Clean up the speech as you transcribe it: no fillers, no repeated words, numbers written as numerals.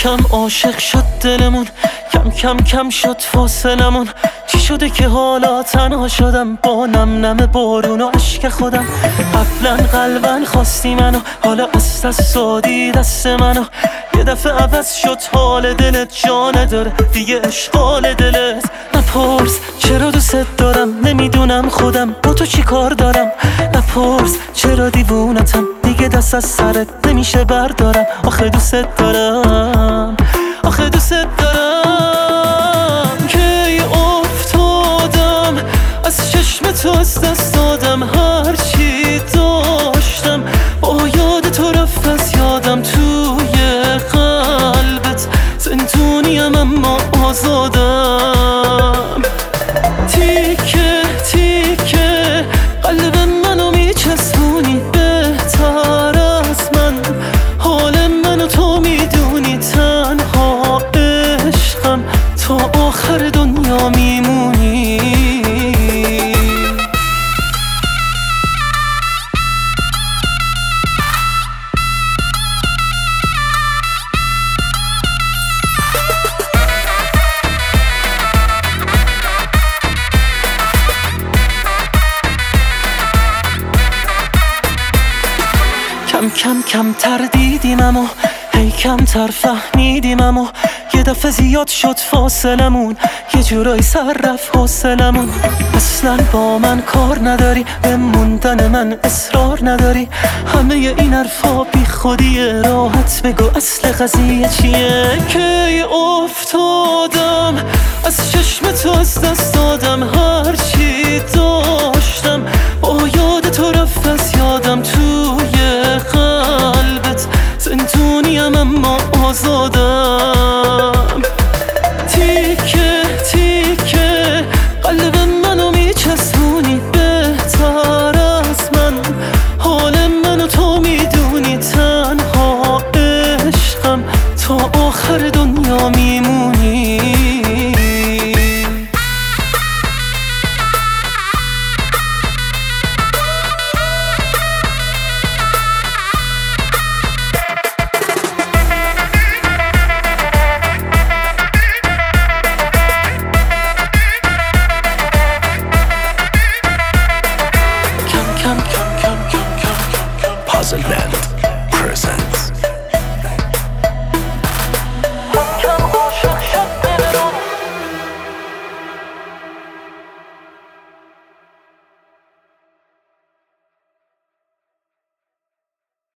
کم عاشق شد دلمون، کم کم شد فاصلمون. چی شده که حالا تنها شدم با نم نم بارون و عشق خودم؟ قبلا قلبا خواستی منو، حالا از دست دادی دست منو. یه دفعه عوض شد حال دلت، جا نداره دیگه اشغال دلت. نپرس چرا دوست دارم، نمیدونم خودم با تو چی کار دارم. نپرس چرا دیوونتم، دیگه دست از سرت نمیشه بردارم. آخه دوست دارم، آخه دوست دارم. کی افتادم از چشم تو، از دست دادم هرچی داشتم. با یاد تو رفت از یادم، توی قلبت زندونیم اما آزادم. تیکه تیکه قلب منو میچسبونی، بهتر از من حال منو تو میدونی. تنها عشقم تا آخر دنیا میمونی. کم کمتر دیدیم اما هی کمتر فهمیدیم. اما یه دفعه زیاد شد فاصلمون، یه جورایی سر رفت حوصلمون. اصلا با من کار نداری، به موندن من اصرار نداری. همه این حرفا بی خودیه، راحت بگو اصل قضیه چیه. کی افتادم از چشم تو، از دست